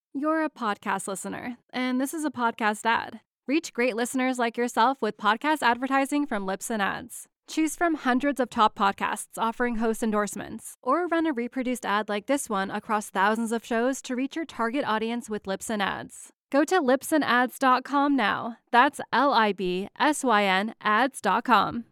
You're a podcast listener, and this is a podcast ad. Reach great listeners like yourself with podcast advertising from Libsyn Ads. Choose from hundreds of top podcasts offering host endorsements, or run a reproduced ad like this one across thousands of shows to reach your target audience with Libsyn Ads. Go to libsynads.com now. That's LIBSYN ads.com.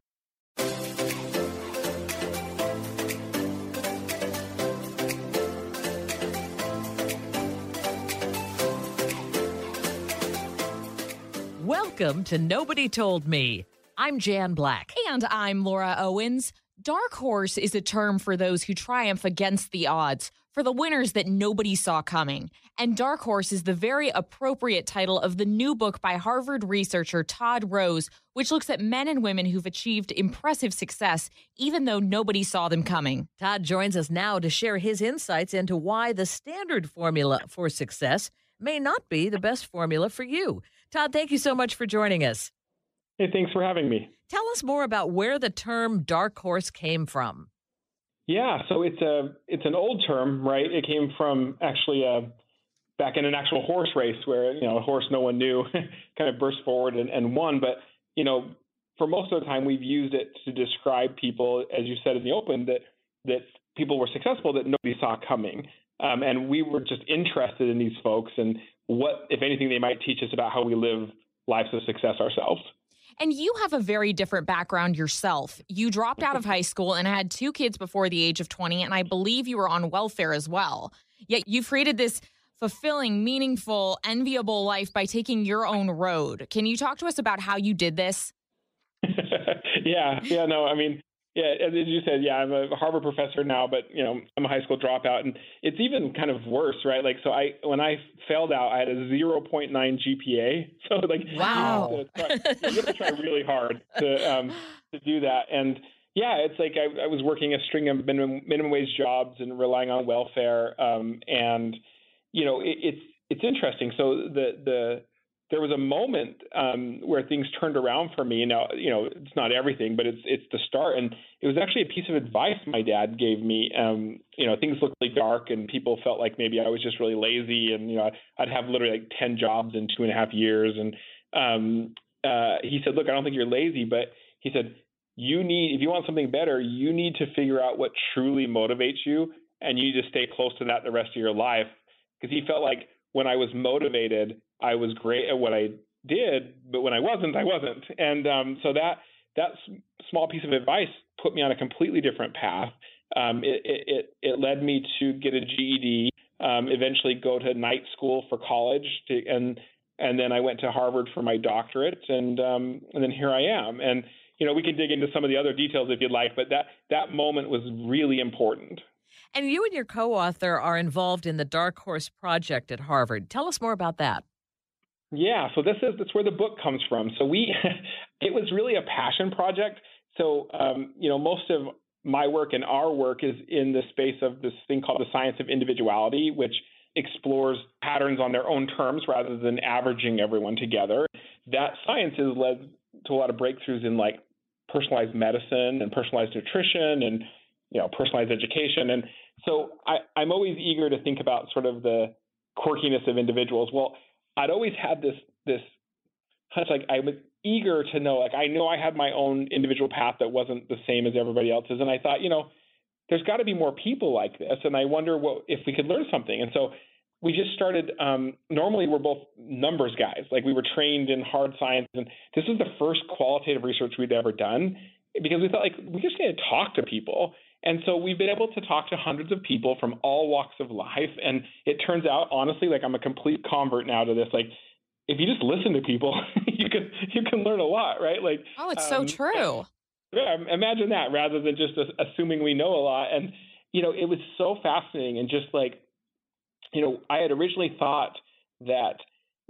Welcome to Nobody Told Me. I'm Jan Black. And I'm Laura Owens. Dark horse is a term for those who triumph against the odds, for the winners that nobody saw coming. And Dark Horse is the very appropriate title of the new book by Harvard researcher Todd Rose, which looks at men and women who've achieved impressive success, even though nobody saw them coming. Todd joins us now to share his insights into why the standard formula for success may not be the best formula for you. Todd, thank you so much for joining us. Hey, thanks for having me. Tell us more about where the term dark horse came from. Yeah, so it's an old term, right? It came from actually back in an actual horse race where, a horse no one knew kind of burst forward and won. But, for most of the time we've used it to describe people, as you said in the open, that people were successful that nobody saw coming. And we were just interested in these folks and what, if anything, they might teach us about how we live lives of success ourselves. And you have a very different background yourself. You dropped out of high school and had 2 kids before the age of 20, and I believe you were on welfare as well. Yet you've created this fulfilling, meaningful, enviable life by taking your own road. Can you talk to us about how you did this? As you said, I'm a Harvard professor now, but I'm a high school dropout, and it's even kind of worse, right? Like, so when I failed out, I had a 0.9 GPA. So wow, you have to try really hard to do that. And yeah, it's like I was working a string of minimum wage jobs and relying on welfare. It's interesting. So there was a moment where things turned around for me. Now, it's not everything, but it's the start. And it was actually a piece of advice my dad gave me. Things looked really dark and people felt like maybe I was just really lazy. And, I'd have literally like 10 jobs in 2.5 years. And he said, look, I don't think you're lazy, but he said, if you want something better, you need to figure out what truly motivates you. And you need to stay close to that the rest of your life. Because he felt like when I was motivated, I was great at what I did, but when I wasn't, I wasn't. And so that small piece of advice put me on a completely different path. It led me to get a GED, eventually go to night school for college, and then I went to Harvard for my doctorate, and then here I am. And we can dig into some of the other details if you'd like, but that moment was really important. And you and your co-author are involved in the Dark Horse Project at Harvard. Tell us more about that. Yeah, so that's where the book comes from. So it was really a passion project. So, most of my work and our work is in the space of this thing called the science of individuality, which explores patterns on their own terms rather than averaging everyone together. That science has led to a lot of breakthroughs in like personalized medicine and personalized nutrition and personalized education. And so I'm always eager to think about sort of the quirkiness of individuals. Well, I'd always had this hunch, like I was eager to know, like I know I had my own individual path that wasn't the same as everybody else's. And I thought, there's got to be more people like this. And I wonder if we could learn something. And so we just started, normally we're both numbers guys, like we were trained in hard science. And this was the first qualitative research we'd ever done because we thought like, we just need to talk to people. And so we've been able to talk to hundreds of people from all walks of life. And it turns out, honestly, like I'm a complete convert now to this. Like, if you just listen to people, you can learn a lot, right? Like, oh, it's so true. Yeah, imagine that rather than just assuming we know a lot. And, it was so fascinating. And just like, I had originally thought that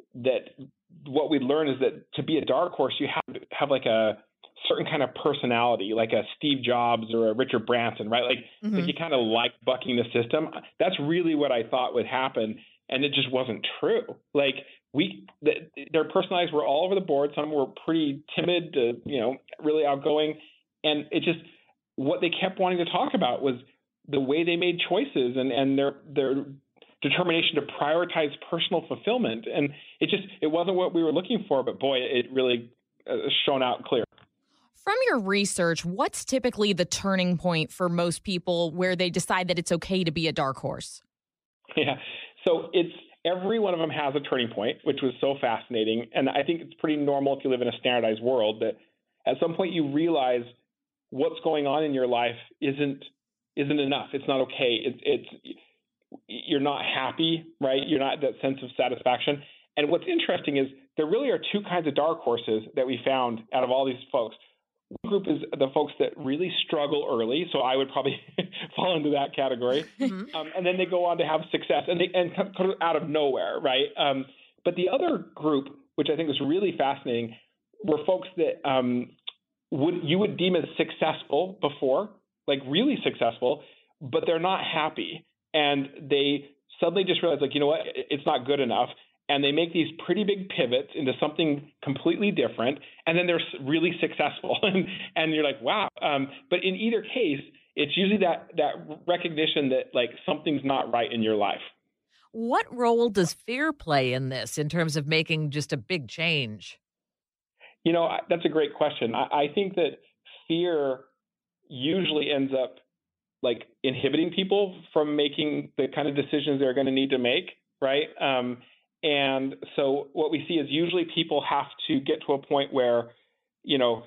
what we'd learn is that to be a dark horse, you have to have like a certain kind of personality, like a Steve Jobs or a Richard Branson, right? Like, like you kind of like bucking the system. That's really what I thought would happen. And it just wasn't true. Like their personalities were all over the board. Some were pretty timid, really outgoing. And it just, what they kept wanting to talk about was the way they made choices and their determination to prioritize personal fulfillment. And it wasn't what we were looking for, but boy, it really shone out clear. From your research, what's typically the turning point for most people where they decide that it's okay to be a dark horse? Yeah. So every one of them has a turning point, which was so fascinating. And I think it's pretty normal if you live in a standardized world that at some point you realize what's going on in your life isn't enough. It's not okay. You're not happy, right? You're not that sense of satisfaction. And what's interesting is there really are two kinds of dark horses that we found out of all these folks. One group is the folks that really struggle early, so I would probably fall into that category. Mm-hmm. And then they go on to have success, and come out of nowhere, right? But the other group, which I think was really fascinating, were folks that you would deem as successful before, like really successful, but they're not happy, and they suddenly just realize, like, you know what, it's not good enough. And they make these pretty big pivots into something completely different, and then they're really successful. And you're like, wow. But in either case, it's usually that recognition that, like, something's not right in your life. What role does fear play in this in terms of making just a big change? You know, that's a great question. I think that fear usually ends up, like, inhibiting people from making the kind of decisions they're going to need to make, right? And so what we see is usually people have to get to a point where, you know,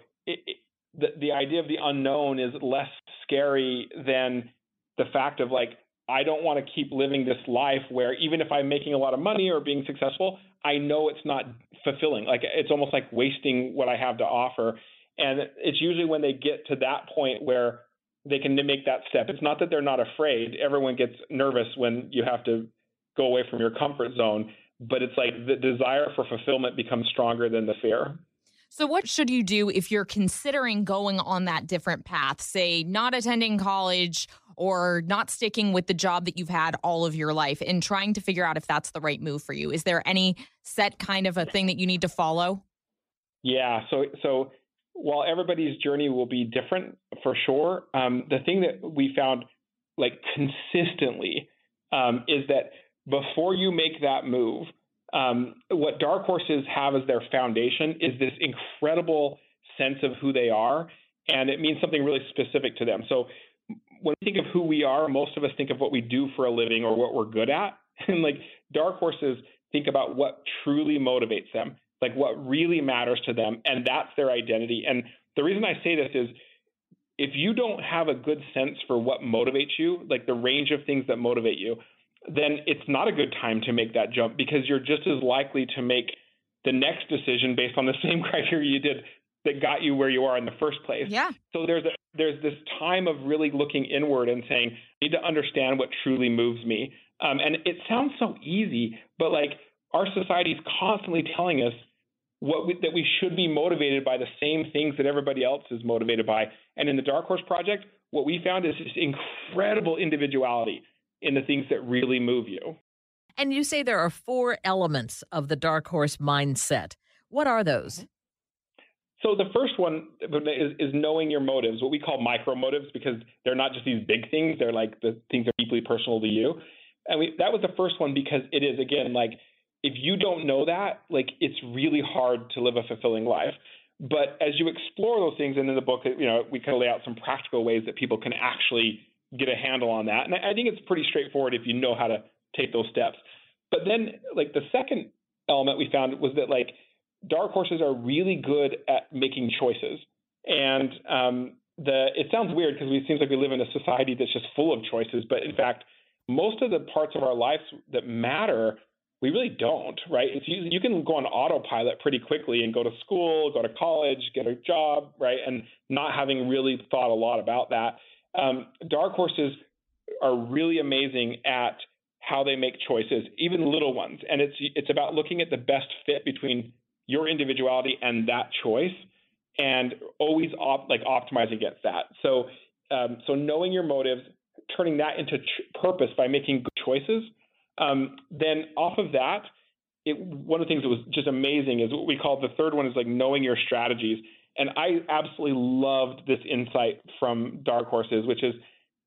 the idea of the unknown is less scary than the fact of, like, I don't want to keep living this life where even if I'm making a lot of money or being successful, I know it's not fulfilling. Like, it's almost like wasting what I have to offer. And it's usually when they get to that point where they can make that step. It's not that they're not afraid. Everyone gets nervous when you have to go away from your comfort zone. But it's like the desire for fulfillment becomes stronger than the fear. So what should you do if you're considering going on that different path, say not attending college or not sticking with the job that you've had all of your life and trying to figure out if that's the right move for you? Is there any set kind of a thing that you need to follow? Yeah. So while everybody's journey will be different for sure, the thing that we found, like, consistently is that before you make that move, what dark horses have as their foundation is this incredible sense of who they are, and it means something really specific to them. So when we think of who we are, most of us think of what we do for a living or what we're good at. And, like, dark horses think about what truly motivates them, like what really matters to them, and that's their identity. And the reason I say this is if you don't have a good sense for what motivates you, like the range of things that motivate you, then it's not a good time to make that jump, because you're just as likely to make the next decision based on the same criteria you did that got you where you are in the first place. Yeah. So there's this time of really looking inward and saying, I need to understand what truly moves me. And it sounds so easy, but, like, our society is constantly telling us that we should be motivated by the same things that everybody else is motivated by. And in the Dark Horse Project, what we found is this incredible individuality in the things that really move you. And you say there are 4 elements of the dark horse mindset. What are those? So the first one is knowing your motives, what we call micro motives, because they're not just these big things. They're like the things that are deeply personal to you. And that was the first one because it is, again, like, if you don't know that, like, it's really hard to live a fulfilling life. But as you explore those things, and in the book, you know, we kind of lay out some practical ways that people can actually get a handle on that. And I think it's pretty straightforward if you know how to take those steps. But then, like, the second element we found was that, like, dark horses are really good at making choices. And it sounds weird because it seems like we live in a society that's just full of choices. But in fact, most of the parts of our lives that matter, we really don't, right? You can go on autopilot pretty quickly and go to school, go to college, get a job, right? And not having really thought a lot about that. Dark horses are really amazing at how they make choices, even little ones. And it's about looking at the best fit between your individuality and that choice, and always optimizing against that. So knowing your motives, turning that into purpose by making good choices. Then off of that, one of the things that was just amazing is what we call the third one is, like, knowing your strategies. And I absolutely loved this insight from dark horses, which is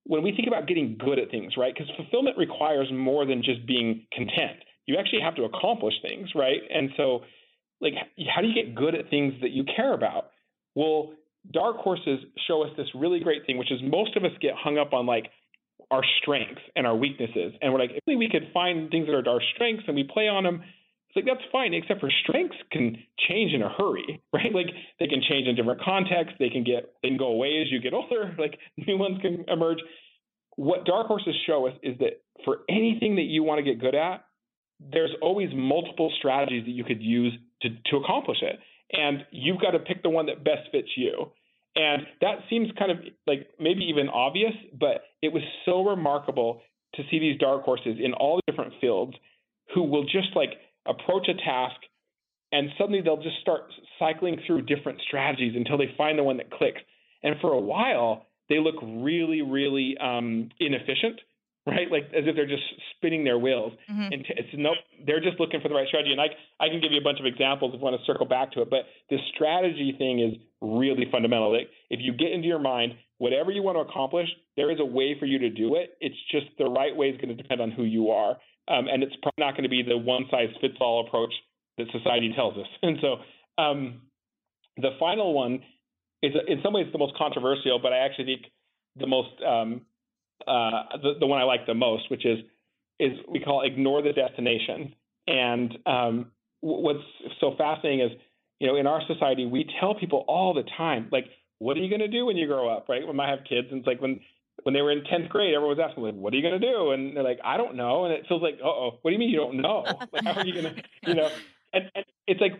when we think about getting good at things, right? Because fulfillment requires more than just being content. You actually have to accomplish things, right? And so, like, how do you get good at things that you care about? Well, dark horses show us this really great thing, which is most of us get hung up on like our strengths and our weaknesses. And we're like, if we could find things that are our strengths and we play on them, it's like, that's fine, except for strengths can change in a hurry, right? Like they can change in different contexts. They can go away as you get older, like new ones can emerge. What dark horses show us is that for anything that you want to get good at, there's always multiple strategies that you could use to accomplish it. And you've got to pick the one that best fits you. And that seems kind of like maybe even obvious, but it was so remarkable to see these dark horses in all the different fields who will just like approach a task and suddenly they'll just start cycling through different strategies until they find the one that clicks. And for a while, they look really, really inefficient, right? Like as if they're just spinning their wheels. Mm-hmm. And they're just looking for the right strategy. And I can give you a bunch of examples if you want to circle back to it. But the strategy thing is really fundamental. Like if you get into your mind, whatever you want to accomplish, there is a way for you to do it. It's just the right way is going to depend on who you are. And it's probably not going to be the one-size-fits-all approach that society tells us. And so the final one is in some ways the most controversial, but I actually think the most the one I like the most, which is we call ignore the destination. And what's so fascinating is, in our society, we tell people all the time, like, what are you going to do when you grow up, right? When I have kids, and it's like when they were in 10th grade, everyone was asking, like, what are you going to do? And they're like, I don't know. And it feels like, what do you mean you don't know? Like, how are you going to, and it's like,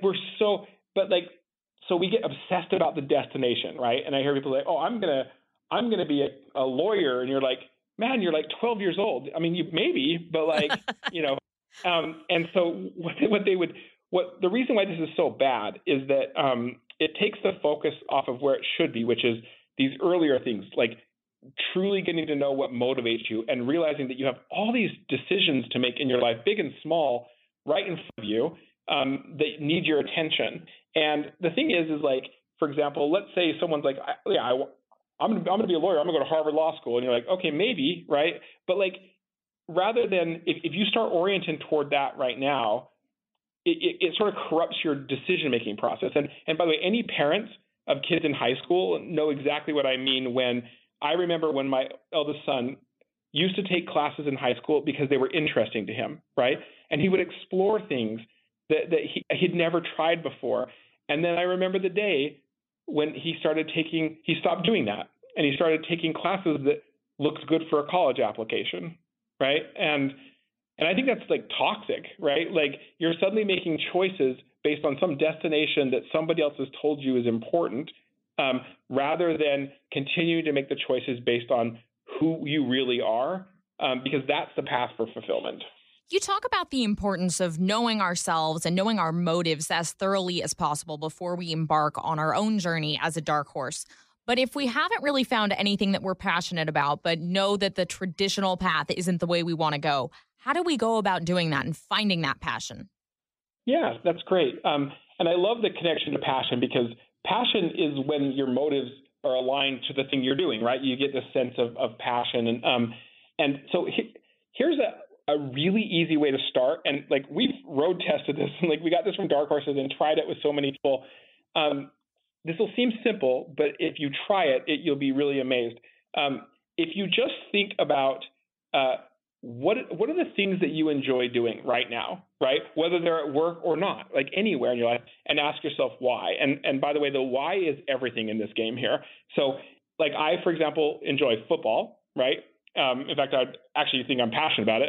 so we get obsessed about the destination, right? And I hear people like, I'm going to be a lawyer. And you're like, man, you're like 12 years old. I mean, you maybe, but like, and so the reason why this is so bad is that it takes the focus off of where it should be, which is these earlier things, like truly getting to know what motivates you and realizing that you have all these decisions to make in your life, big and small, right in front of you, that need your attention. And the thing is like, for example, let's say someone's like, I'm going to be a lawyer. I'm going to go to Harvard Law School. And you're like, okay, maybe, right? But like, rather than if you start orienting toward that right now, it sort of corrupts your decision-making process. And by the way, any parents of kids in high school know exactly what I mean when I remember when my eldest son used to take classes in high school because they were interesting to him, right? And he would explore things that he'd never tried before. And then I remember the day when he stopped doing that, and he started taking classes that looked good for a college application, right? And I think that's like toxic, right? Like you're suddenly making choices based on some destination that somebody else has told you is important, rather than continuing to make the choices based on who you really are, because that's the path for fulfillment. You talk about the importance of knowing ourselves and knowing our motives as thoroughly as possible before we embark on our own journey as a dark horse. But if we haven't really found anything that we're passionate about, but know that the traditional path isn't the way we want to go, how do we go about doing that and finding that passion? Yeah, that's great. And I love the connection to passion, because passion is when your motives are aligned to the thing you're doing, right? You get this sense of passion. And so here's a really easy way to start. And like we've road tested this, and like we got this from Dark Horses and tried it with so many people. This will seem simple, but if you try it, you'll be really amazed. If you just think about what are the things that you enjoy doing right now, right? Whether they're at work or not, like anywhere in your life, and ask yourself why. And by the way, the why is everything in this game here. So like I, for example, enjoy football, right? In fact, I actually think I'm passionate about it,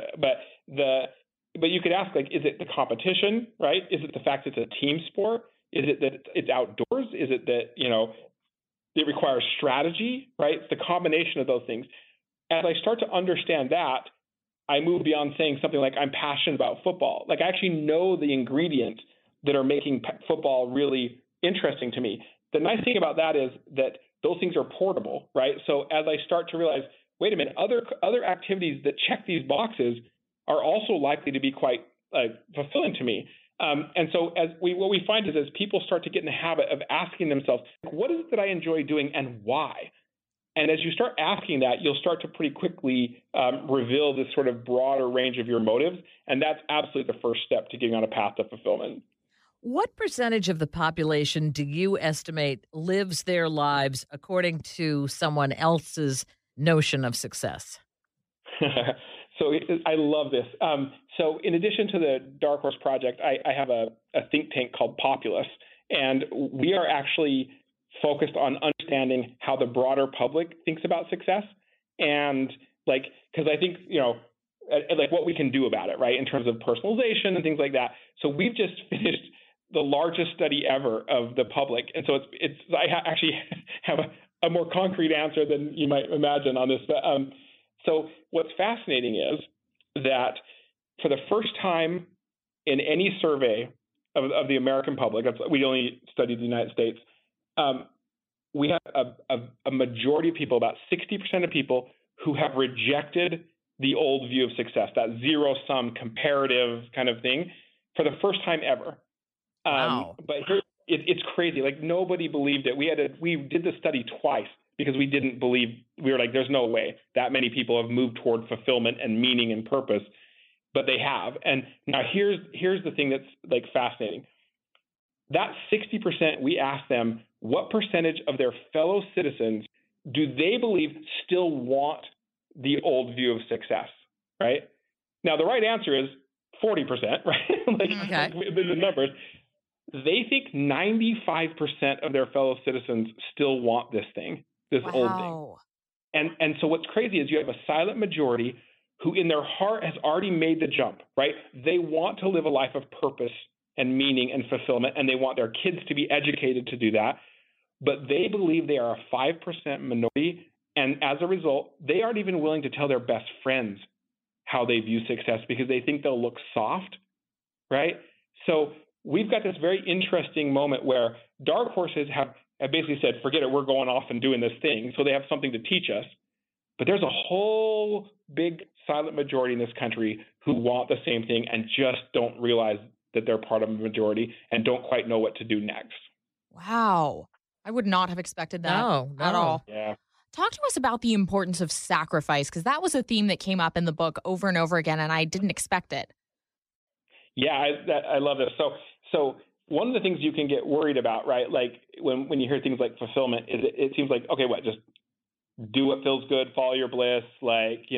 but you could ask, like, is it the competition, right? Is it the fact it's a team sport? Is it that it's outdoors? Is it that, it requires strategy, right? It's the combination of those things. As I start to understand that, I move beyond saying something like I'm passionate about football. Like I actually know the ingredients that are making football really interesting to me. The nice thing about that is that those things are portable, right? So as I start to realize, wait a minute, other activities that check these boxes are also likely to be quite fulfilling to me. And so what we find is as people start to get in the habit of asking themselves, what is it that I enjoy doing and why? And as you start asking that, you'll start to pretty quickly reveal this sort of broader range of your motives. And that's absolutely the first step to getting on a path to fulfillment. What percentage of the population do you estimate lives their lives according to someone else's notion of success? So I love this. So in addition to the Dark Horse Project, I have a think tank called Populous, and we are actually focused on understanding how the broader public thinks about success, and because I think what we can do about it, right, in terms of personalization and things like that. So we've just finished the largest study ever of the public, and so I actually have a more concrete answer than you might imagine on this. But so what's fascinating is that for the first time in any survey of the American public, we only studied the United States, we have a majority of people, about 60% of people, who have rejected the old view of success, that zero-sum comparative kind of thing, for the first time ever. Wow. But here, it's crazy. Like, nobody believed it. We did the study twice because we didn't believe. We were like, there's no way that many people have moved toward fulfillment and meaning and purpose, but they have. And now here's the thing that's fascinating. That 60%, we asked them what percentage of their fellow citizens do they believe still want the old view of success, right? Now, the right answer is 40%, right? Okay. The numbers. They think 95% of their fellow citizens still want this thing, this old thing. And so what's crazy is you have a silent majority who in their heart has already made the jump, right? They want to live a life of purpose and meaning and fulfillment, and they want their kids to be educated to do that. But they believe they are a 5% minority, and as a result, they aren't even willing to tell their best friends how they view success because they think they'll look soft, right? So we've got this very interesting moment where dark horses have basically said, forget it, we're going off and doing this thing. So they have something to teach us. But there's a whole big silent majority in this country who want the same thing and just don't realize that they're part of a majority and don't quite know what to do next. Wow. I would not have expected that at all. Yeah. Talk to us about the importance of sacrifice, because that was a theme that came up in the book over and over again, and I didn't expect it. Yeah, I love this. So one of the things you can get worried about, right, like when you hear things like fulfillment, is it seems like, okay, what, just do what feels good, follow your bliss, it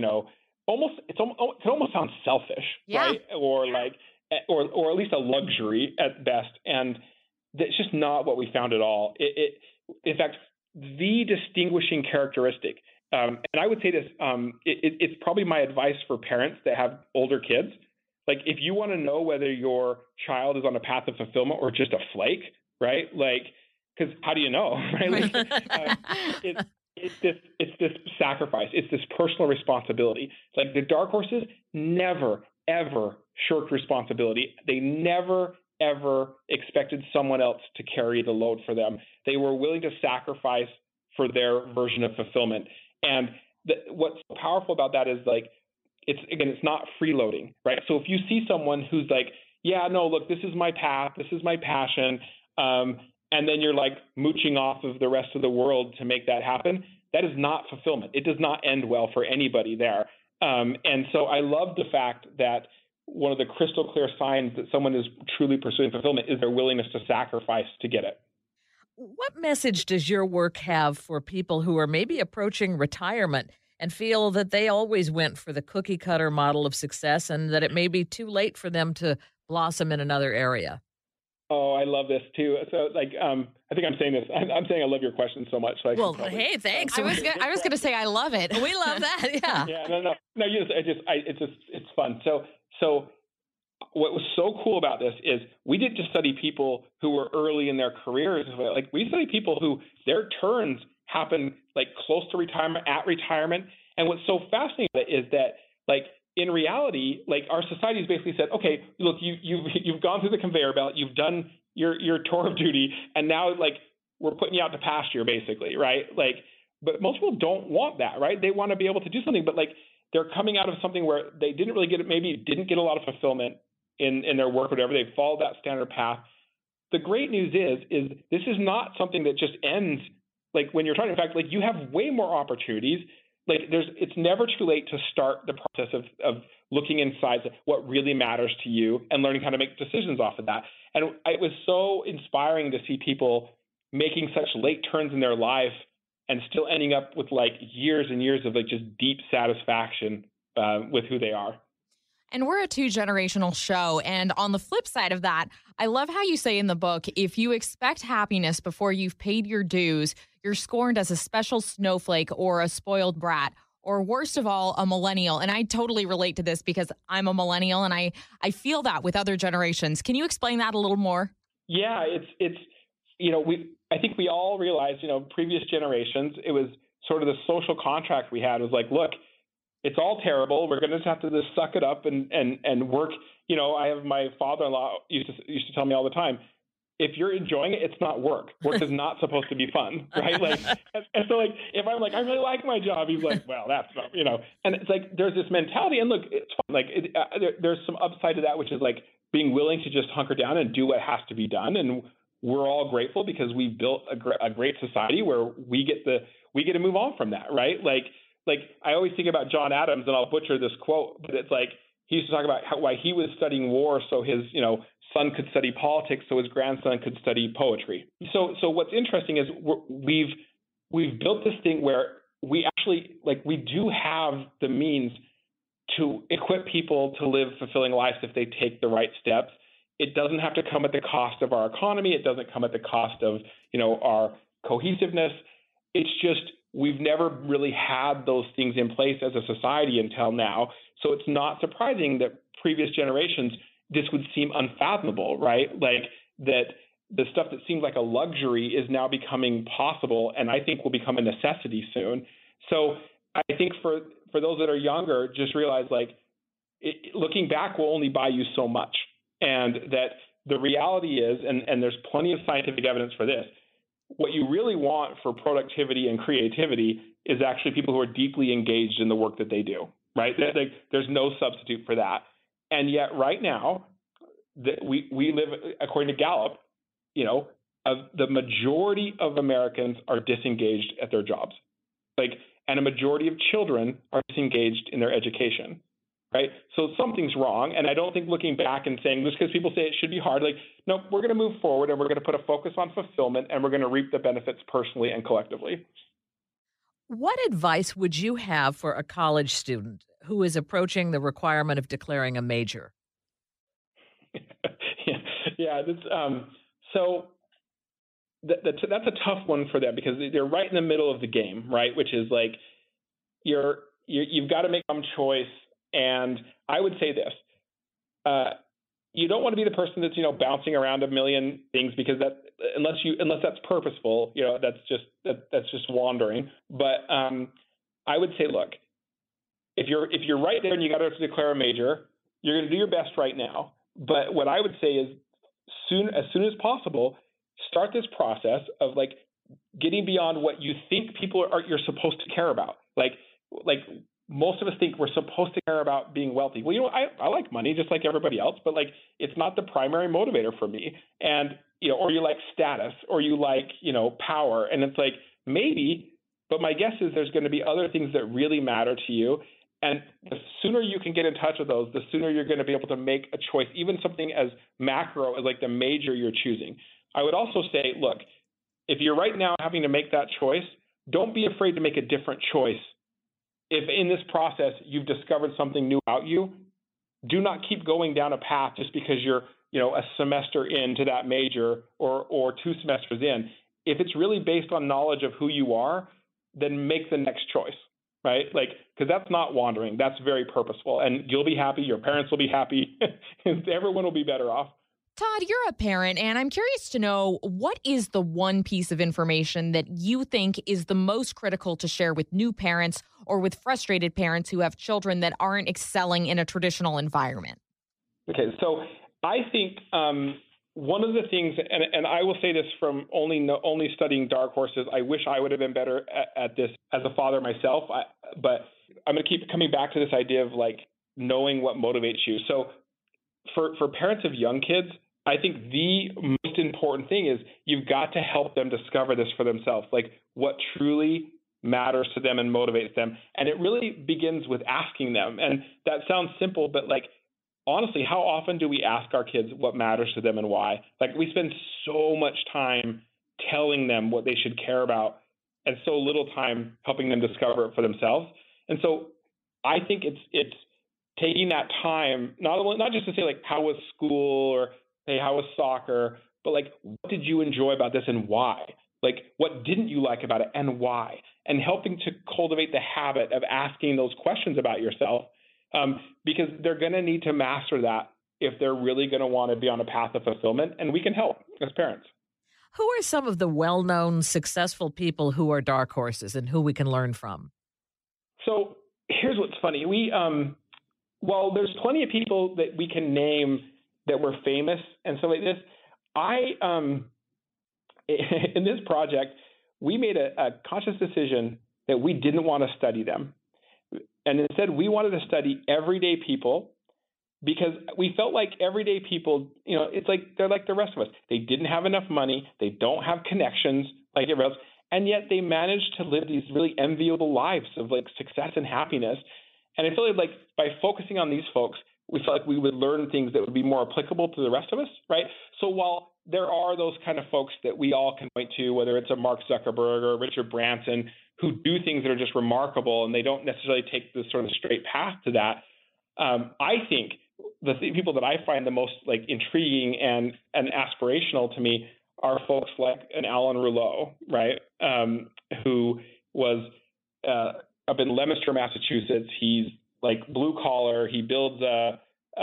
almost sounds selfish, right? Or or at least a luxury at best. And that's just not what we found at all. In fact, the distinguishing characteristic, and I would say this, it's probably my advice for parents that have older kids. Like, if you want to know whether your child is on a path of fulfillment or just a flake, right? Because how do you know, right? It's this sacrifice. It's this personal responsibility. Like, the dark horses never, ever shirked responsibility. They never, ever expected someone else to carry the load for them. They were willing to sacrifice for their version of fulfillment. And what's powerful about that is, it's not freeloading, right? So if you see someone who's like, yeah, no, look, this is my path, this is my passion, and then you're mooching off of the rest of the world to make that happen, that is not fulfillment. It does not end well for anybody there. And so I love the fact that one of the crystal clear signs that someone is truly pursuing fulfillment is their willingness to sacrifice to get it. What message does your work have for people who are maybe approaching retirement and feel that they always went for the cookie cutter model of success and that it may be too late for them to blossom in another area? Oh, I love this too. So, I think I'm saying this. I'm saying I love your question so much. So hey, thanks. I was going to say I love it. We love that. Yeah. Yeah. No. It's fun. So what was so cool about this is we didn't just study people who were early in their careers. We study people who their turns happen close to retirement, at retirement. And what's so fascinating about it is that in reality, our society has basically said, okay, look, you've gone through the conveyor belt, you've done your tour of duty, and now we're putting you out to pasture, basically, right? But most people don't want that, right? They want to be able to do something, but they're coming out of something where they didn't really get it, maybe didn't get a lot of fulfillment in their work or whatever. They followed that standard path. The great news is this is not something that just ends like when you're trying, in fact, like you have way more opportunities. Like it's never too late to start the process of looking inside what really matters to you and learning how to make decisions off of that. And it was so inspiring to see people making such late turns in their life and still ending up with like years and years of like just deep satisfaction with who they are. And we're a 2-generational show. And on the flip side of that, I love how you say in the book, if you expect happiness before you've paid your dues, you're scorned as a special snowflake or a spoiled brat, or worst of all, a millennial. And I totally relate to this because I'm a millennial and I feel that with other generations. Can you explain that a little more? Yeah, it's I think we all realize, previous generations, it was sort of the social contract we had was like, look, it's all terrible. We're going to just have to just suck it up and work. I have my father-in-law used to tell me all the time, if you're enjoying it, it's not work. Work is not supposed to be fun, right? Like, and so like, if I'm like, I really like my job, he's like, well, that's not, and it's like, there's this mentality, and look, it's fun. Like, there's some upside to that, which is like being willing to just hunker down and do what has to be done. And we're all grateful because we built a great society where we get to move on from that, right? Like I always think about John Adams, and I'll butcher this quote, but it's like he used to talk about why he was studying war so his son could study politics, so his grandson could study poetry. So what's interesting is we've built this thing where we actually we do have the means to equip people to live fulfilling lives if they take the right steps. It doesn't have to come at the cost of our economy. It doesn't come at the cost of our cohesiveness. It's just we've never really had those things in place as a society until now. So it's not surprising that previous generations, this would seem unfathomable, right? Like that the stuff that seemed like a luxury is now becoming possible, and I think will become a necessity soon. So I think for those that are younger, just realize looking back will only buy you so much. And that the reality is, and there's plenty of scientific evidence for this, what you really want for productivity and creativity is actually people who are deeply engaged in the work that they do, right? There's no substitute for that. And yet right now, we live, according to Gallup, the majority of Americans are disengaged at their jobs, and a majority of children are disengaged in their education. Right. So something's wrong. And I don't think looking back and saying just because people say it should be hard, no, we're going to move forward and we're going to put a focus on fulfillment and we're going to reap the benefits personally and collectively. What advice would you have for a college student who is approaching the requirement of declaring a major? So that's a tough one for them because they're right in the middle of the game, right? Which is you've got to make some choice. And I would say this, you don't want to be the person that's, bouncing around a million things because unless that's purposeful, that's just wandering. But I would say, look, if you're right there and you got to declare a major, you're going to do your best right now. But what I would say is as soon as possible, start this process of getting beyond what you think you're supposed to care about. Most of us think we're supposed to care about being wealthy. Well, I like money just like everybody else, but it's not the primary motivator for me. And, or you like status or you like, power. And it's maybe, but my guess is there's going to be other things that really matter to you. And the sooner you can get in touch with those, the sooner you're going to be able to make a choice, even something as macro as the major you're choosing. I would also say, look, if you're right now having to make that choice, don't be afraid to make a different choice. If in this process you've discovered something new about you, do not keep going down a path just because you're, a semester into that major or 2 semesters in. If it's really based on knowledge of who you are, then make the next choice, right? Because that's not wandering. That's very purposeful. And you'll be happy. Your parents will be happy. Everyone will be better off. Todd, you're a parent, and I'm curious to know, what is the one piece of information that you think is the most critical to share with new parents or with frustrated parents who have children that aren't excelling in a traditional environment? Okay, so I think one of the things, and I will say this from only studying dark horses, I wish I would have been better at this as a father myself, but I'm going to keep coming back to this idea of knowing what motivates you. So for parents of young kids, I think the most important thing is you've got to help them discover this for themselves, like what truly matters to them and motivates them. And it really begins with asking them. And that sounds simple, but like, honestly, how often do we ask our kids what matters to them and why? Like, we spend so much time telling them what they should care about and so little time helping them discover it for themselves. And so I think it's taking that time, not just to say like, how was school, or hey, how was soccer, but like, what did you enjoy about this and why? Like, what didn't you like about it and why? And helping to cultivate the habit of asking those questions about yourself, because they're going to need to master that if they're really going to want to be on a path of fulfillment, and we can help as parents. Who are some of the well-known successful people who are dark horses and who we can learn from? So here's what's funny. Well, there's plenty of people that we can name that were famous and stuff like this. In this project, we made a conscious decision that we didn't want to study them. And instead, we wanted to study everyday people, because we felt like everyday people, it's like they're like the rest of us. They didn't have enough money. They don't have connections like everyone else. And yet they managed to live these really enviable lives of like success and happiness. And I feel like by focusing on these folks, we felt like we would learn things that would be more applicable to the rest of us, right? So while there are those kind of folks that we all can point to, whether it's a Mark Zuckerberg or Richard Branson, who do things that are just remarkable and they don't necessarily take the sort of straight path to that, I think the people that I find the most like intriguing and aspirational to me are folks like an Alan Rouleau, right? Who was up in Leominster, Massachusetts. He's like blue collar. He builds a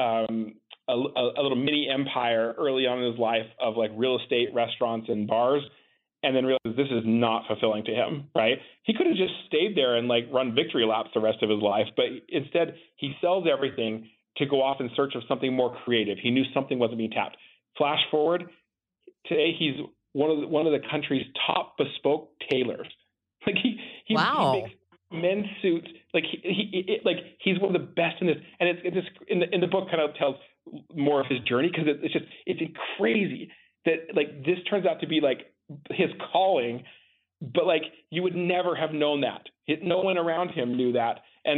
little mini empire early on in his life of like real estate, restaurants, and bars, and then realizes this is not fulfilling to him, right? He could have just stayed there and like run victory laps the rest of his life, but instead he sells everything to go off in search of something more creative. He knew something wasn't being tapped. Flash forward, today he's one of the country's top bespoke tailors. Like he makes men's suits. Like he's one of the best in this. And it's just in the book kind of tells more of his journey, because it's crazy that like this turns out to be like his calling, but like you would never have known that. No one around him knew that, and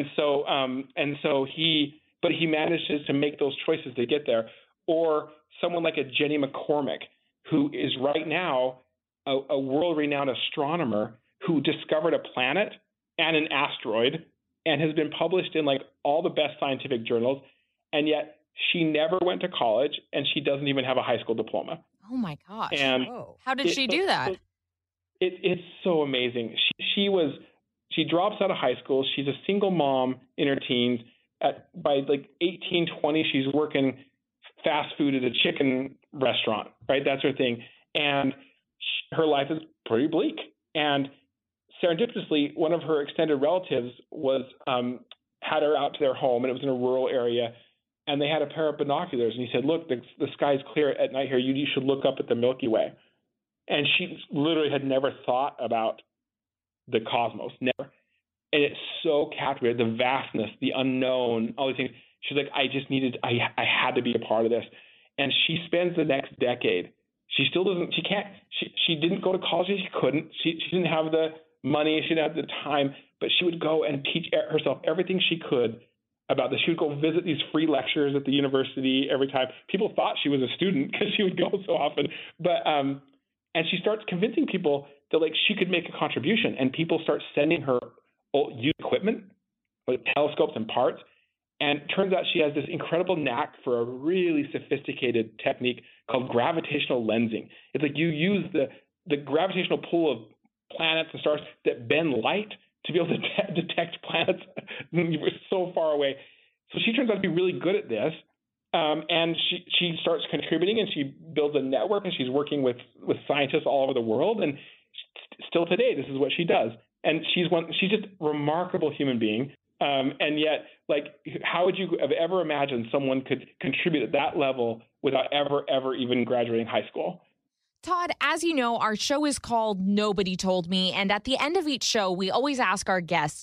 so he manages to make those choices to get there. Or someone like a Jenny McCormick, who is right now a world-renowned astronomer who discovered a planet and an asteroid and has been published in like all the best scientific journals, and yet she never went to college and she doesn't even have a high school diploma. Oh my gosh. And how did she do that? It's so amazing. She drops out of high school. She's a single mom in her teens. By like 18, 20, she's working fast food at a chicken restaurant, right? That's her thing. And her life is pretty bleak. And serendipitously, one of her extended relatives had her out to their home, and it was in a rural area. And they had a pair of binoculars, and he said, "Look, the sky's clear at night here. You should look up at the Milky Way." And she literally had never thought about the cosmos, never. And it's so captivated, the vastness, the unknown, all these things. She's like, I had to be a part of this. And she spends the next decade. She didn't go to college. She couldn't. She didn't have the money. She didn't have the time. But she would go and teach herself everything she could about this. She would go visit these free lectures at the university every time. People thought she was a student because she would go so often. But and she starts convincing people that like she could make a contribution, and people start sending her used equipment, like telescopes and parts. And it turns out she has this incredible knack for a really sophisticated technique called gravitational lensing. It's like you use the gravitational pull of planets and stars that bend light to be able to detect planets so far away. So she turns out to be really good at this. And she starts contributing, and she builds a network, and she's working with scientists all over the world. And still today, this is what she does. And she's just a remarkable human being. And yet, like, how would you have ever imagined someone could contribute at that level without ever even graduating high school? Todd, as you know, our show is called Nobody Told Me. And at the end of each show, we always ask our guests,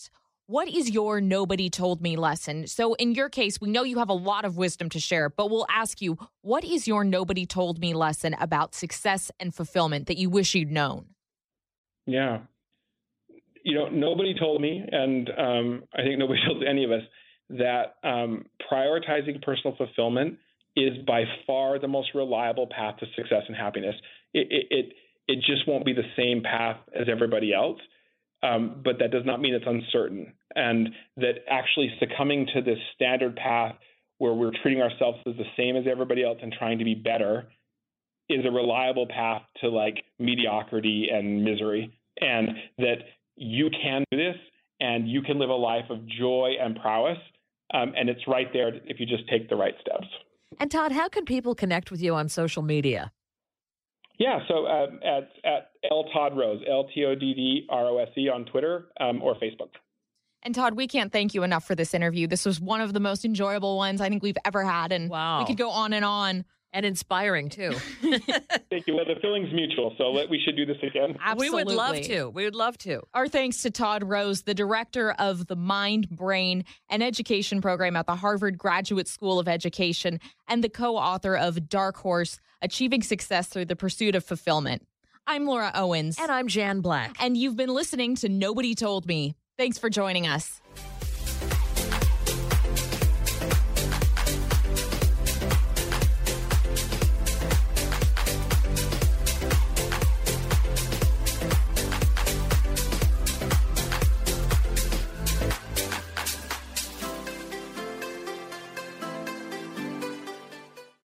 What is your nobody told me lesson? So in your case, we know you have a lot of wisdom to share, but we'll ask you, what is your nobody told me lesson about success and fulfillment that you wish you'd known? Yeah. Nobody told me, and I think nobody told any of us, that prioritizing personal fulfillment is by far the most reliable path to success and happiness. It just won't be the same path as everybody else, but that does not mean it's uncertain. And that actually succumbing to this standard path where we're treating ourselves as the same as everybody else and trying to be better is a reliable path to mediocrity and misery. And that you can do this and you can live a life of joy and prowess. And it's right there if you just take the right steps. And Todd, how can people connect with you on social media? Yeah, so at L Todd Rose, LTODDROSE on Twitter or Facebook. And Todd, we can't thank you enough for this interview. This was one of the most enjoyable ones I think we've ever had. And we could go on and on. And inspiring, too. Thank you. Well, the feeling's mutual, so we should do this again. Absolutely. We would love to. Our thanks to Todd Rose, the director of the Mind, Brain, and Education program at the Harvard Graduate School of Education and the co-author of Dark Horse, Achieving Success Through the Pursuit of Fulfillment. I'm Laura Owens. And I'm Jan Black. And you've been listening to Nobody Told Me. Thanks for joining us.